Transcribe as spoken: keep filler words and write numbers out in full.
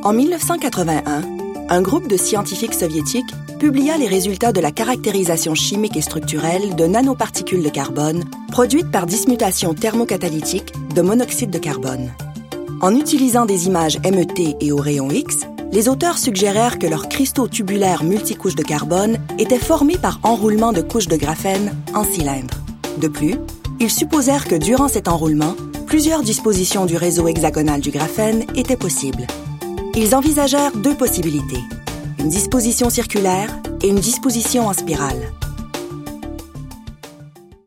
En mille neuf cent quatre-vingt-un, un groupe de scientifiques soviétiques publia les résultats de la caractérisation chimique et structurelle de nanoparticules de carbone produites par dismutation thermocatalytique de monoxyde de carbone. En utilisant des images M E T et au rayon X, les auteurs suggérèrent que leurs cristaux tubulaires multicouches de carbone étaient formés par enroulement de couches de graphène en cylindre. De plus, ils supposèrent que durant cet enroulement, plusieurs dispositions du réseau hexagonal du graphène étaient possibles. Ils envisagèrent deux possibilités, une disposition circulaire et une disposition en spirale.